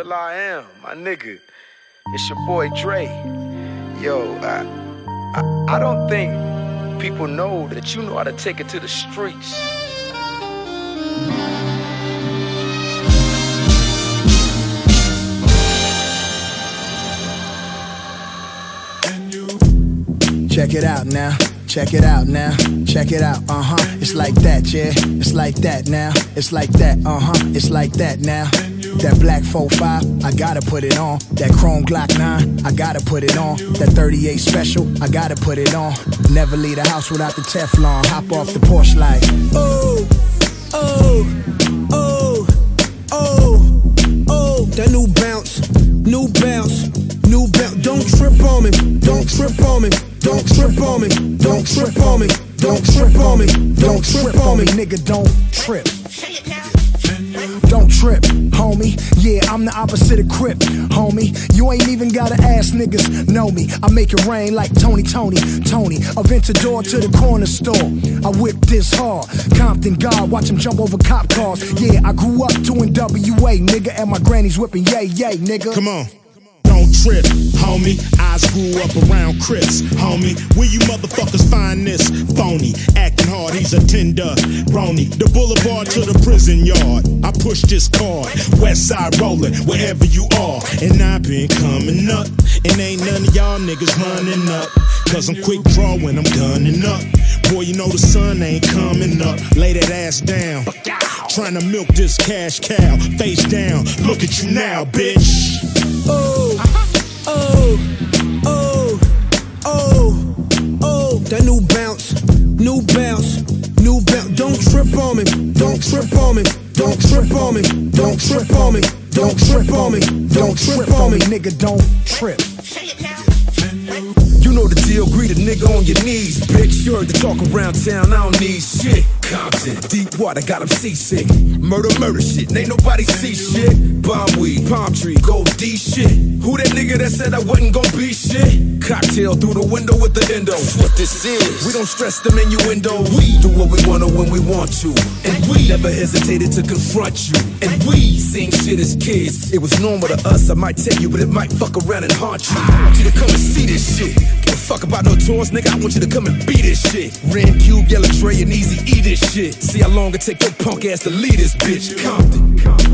L.I.M., my nigga. It's your boy Dre. Yo, I don't think people know that you know how to take it to the streets. Check it out now. Check it out now, check it out, It's like that, yeah, it's like that now. It's like that, it's like that now. That black 4.5, I gotta put it on. That chrome Glock 9, I gotta put it on. That 38 special, I gotta put it on. Never leave the house without the Teflon. Hop off the porch like, oh, oh, oh, oh, oh. That new bounce, new bounce, new bounce. Don't trip on me, don't trip on me. Don't trip on me, don't trip on me, don't trip on me, don't trip on me, nigga, don't trip. Don't trip, homie. Yeah, I'm the opposite of Crip, homie. You ain't even gotta ask, niggas know me. I make it rain like Tony. Aventador to the corner store. I whip this hard. Compton God, watch him jump over cop cars. Yeah, I grew up doing WA, nigga, and my granny's whipping yay, nigga. Come on. Don't trip, homie. I grew up around Crips, homie. Where you motherfuckers find this phony? Acting hard, he's a tender brony. The boulevard to the prison yard. I push this card. West side rolling, wherever you are. And I been coming up. And ain't none of y'all niggas running up. Cause I'm quick draw when I'm gunning up. Boy, you know the sun ain't coming up. Lay that ass down. Trying to milk this cash cow. Face down, look at you now, bitch. Oh, oh, oh, oh, oh. That new bounce, new bounce, new bounce. Don't trip on me, don't trip on me, don't trip on me, don't trip on me, don't trip on me, don't trip on me, nigga, don't trip. You know the deal, greet a nigga on your knees, bitch. You heard the talk around town, I don't need shit. Compton, deep water, got him seasick. Murder shit, ain't nobody see shit. Bomb weed, palm tree, gold D shit. Who that nigga that said I wasn't gon' be shit? Cocktail through the window with the endo. That's what this is. We don't stress them innuendo. We do what we wanna when we want to. And we never hesitated to confront you. And we seen shit as kids. It was normal to us, I might tell you, but it might fuck around and haunt you. I want you to come and see this shit. Give a fuck about no tours, nigga, I want you to come and beat this shit. Ren Cube, Yellow Dre, and Easy E this shit. See how long it take your punk ass to lead this bitch. Compton.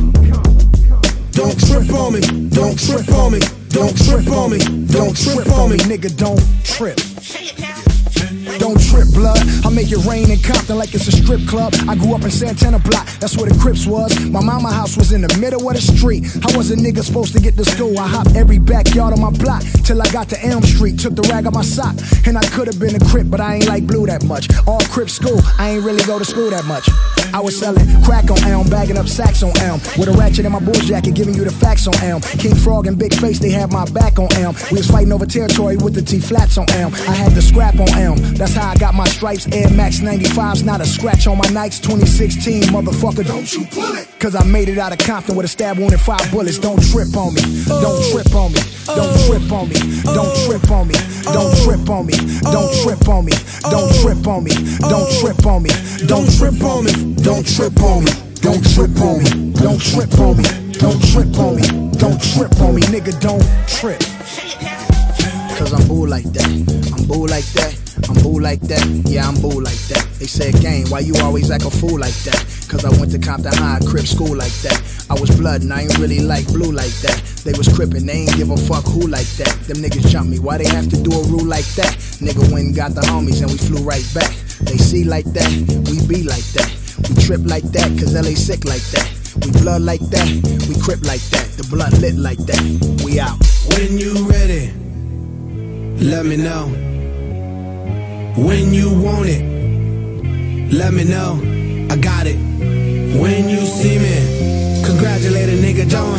Don't trip on me, don't trip on me, don't trip on me, don't trip on me, nigga, don't trip. Don't trip, blood. I make it rain in Compton like it's a strip club. I grew up in Santana Block, that's where the Crips was. My mama house was in the middle of the street. How was a nigga supposed to get to school? I hopped every backyard on my block till I got to Elm Street. Took the rag on my sock, and I could've been a Crip, but I ain't like Blue that much. All Crip school, I ain't really go to school that much. I was selling crack on Elm, bagging up sacks on Elm, with a ratchet in my Bulls jacket, giving you the facts on Elm. King Frog and Big Face, they had my back on Elm. We was fighting over territory with the T-flats on Elm. I had the scrap on Elm, that's how I got my stripes. Air Max 95s, not a scratch on my Nikes. 2016, motherfucker, don't you pull it. Cause I made it out of Compton with a stab wound and 5 bullets. Don't trip on me, don't trip on me, don't trip on me, don't trip on me, don't trip on me, don't trip on me, don't trip on me, don't trip on me, don't trip on me, don't trip on me, don't trip on me, don't trip on me, don't trip on me, don't trip on me, nigga, don't trip. Cause I'm boo like that, I'm boo like that, I'm boo like that, yeah, I'm boo like that. They said, gang, why you always act a fool like that? Cause I went to Compton High, Crip school like that. I was blood and I ain't really like blue like that. They was crippin', they ain't give a fuck who like that. Them niggas jumped me, why they have to do a rule like that? Nigga went and got the homies and we flew right back. They see like that, we be like that. We trip like that, cause LA sick like that. We blood like that, we crip like that. The blunt lit like that, we out. When you ready, let me know. When you want it, let me know. I got it. When you see me, congratulate a nigga, don't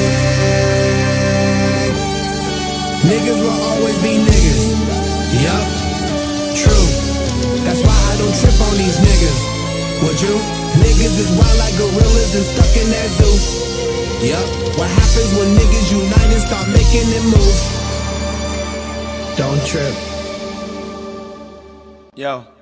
hate. Niggas will always be niggas. Yup, true. That's why I don't trip on these niggas. Would you? Niggas is wild like gorillas and stuck in that zoo. Yup, what happens when niggas unite and start making them move? Don't trip. Yo.